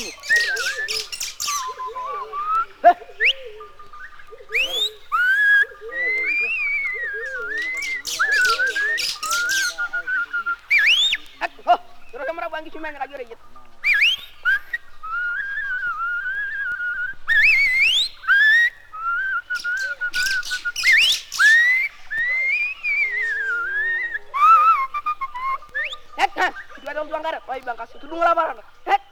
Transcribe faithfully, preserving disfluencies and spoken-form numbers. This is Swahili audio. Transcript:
Oh, terus kamera bangki cuma yang lagi rejit. Het, ha, itu ada tuang garap. Oi bangkas itu dulu laparan. Het.